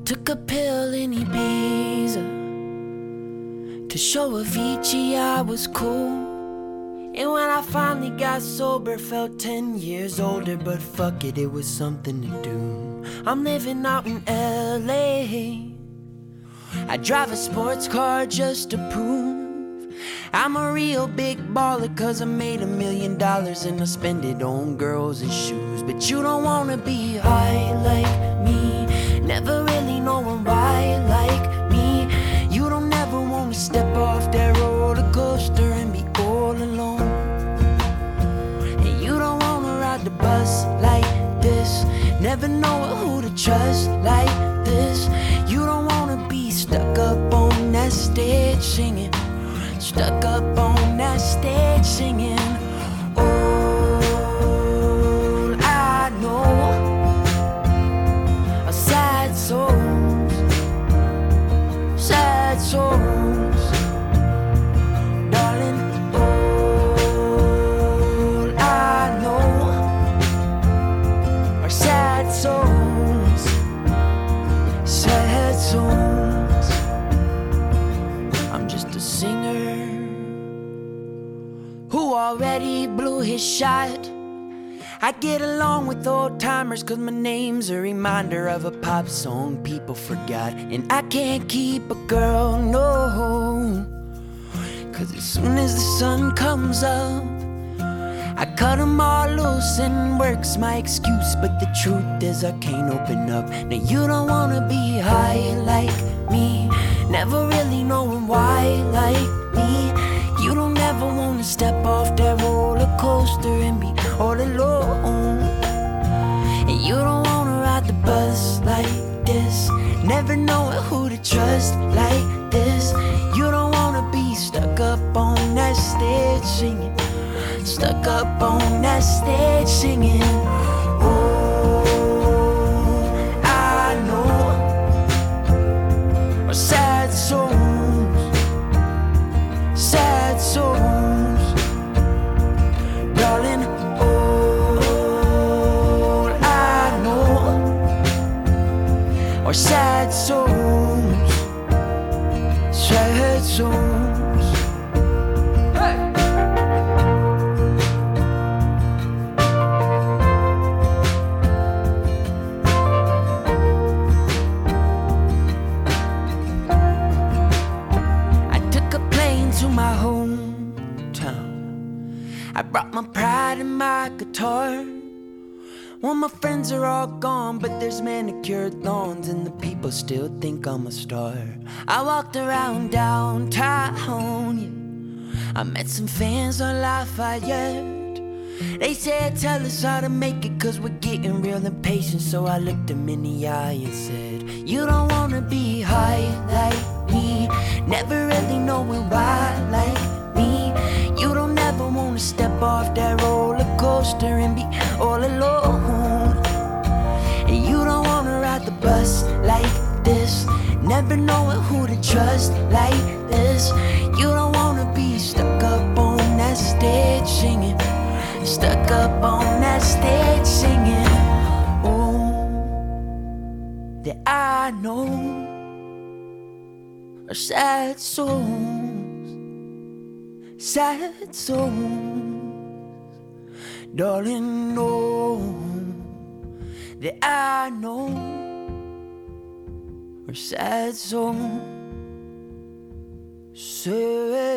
took a pill in Ibiza to show Avicii I was cool. And when I finally got sober, felt 10 years older. But fuck it, it was something to do. I'm living out in LA. I drive a sports car just to prove I'm a real big baller, cause I made $1 million and I spend it on girls and shoes. But you don't wanna be high like me, never really knowing why like me. You don't ever wanna step off that roller coaster and be all alone. And you don't wanna ride the bus like this, never know who to trust like this. You don't wanna be stuck up on that stage singing, stuck up on that stage singing. All I know are sad souls, sad souls, darling. All I know are sad souls, sad souls. I'm just a singer who already blew his shot. I get along with old timers cause my name's a reminder of a pop song people forgot. And I can't keep a girl, no, cause as soon as the sun comes up, I cut them all loose and work's my excuse. But the truth is I can't open up. Now you don't wanna be high like me, never really knowing why like me. You don't ever wanna step off that roller coaster and be all alone. And you don't wanna ride the bus like this, never knowing who to trust like this. You don't wanna be stuck up on that stage singing, stuck up on that stage singing. All I know are sad souls, sad souls, darling. All I know are sad souls, sad souls. Hey! To my hometown, I brought my pride and my guitar. Well, my friends are all gone, but there's manicured lawns and the people still think I'm a star. I walked around downtown, yeah. I met some fans on Lafayette. They said, tell us how to make it, cause we're getting real impatient. So I looked them in the eye and said, you don't wanna be high like me, never really knowing why like me. You don't ever wanna step off that roller coaster and be all alone. And you don't wanna ride the bus like this, never knowing who to trust like this. You don't wanna be stuck up on that stage singing, stuck up on that stage singing. Oh, that I know are sad souls, sad souls, darling. Know that I know are sad souls, sad